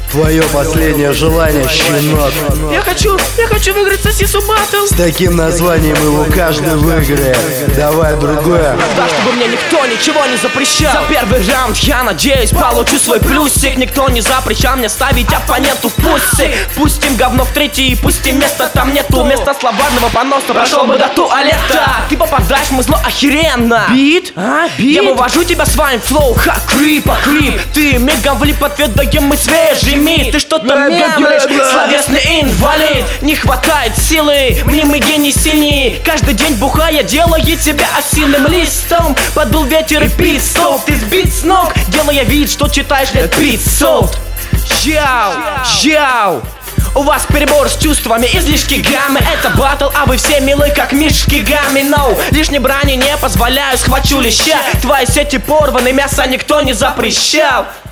Твое последнее желание, щенок. Я хочу выиграть сосису батл. С таким названием его каждый выиграет. Давай другое. Так, чтобы мне никто ничего не запрещал. За первый раунд я надеюсь получу свой плюсик. Никто не запрещал мне ставить оппоненту в пусик. Пустим говно в третий, пустим место там нету. Вместо словарного поноса прошел бы до туалета. Ты попадаешь в музло охеренно. Бит? Бит? Я вывожу тебя своим флоу, ха, крип. Ты мега влип, отведаем мы свежий мид. Ты что-то мямлишь, словесный инвалид. Не хватает силы, мнимый гений синий. Каждый день бухая делает тебя осиным листом. Подул ветер и пит-стоп. Ты сбит с ног, делая вид, что читаешь лет 500. Яу. У вас перебор с чувствами, излишки гаммы. Это батл, а вы все милы, как мишки гамми. No, лишней брани не позволяю, схвачу леща. Твои сети порваны, мясо никто не запрещал.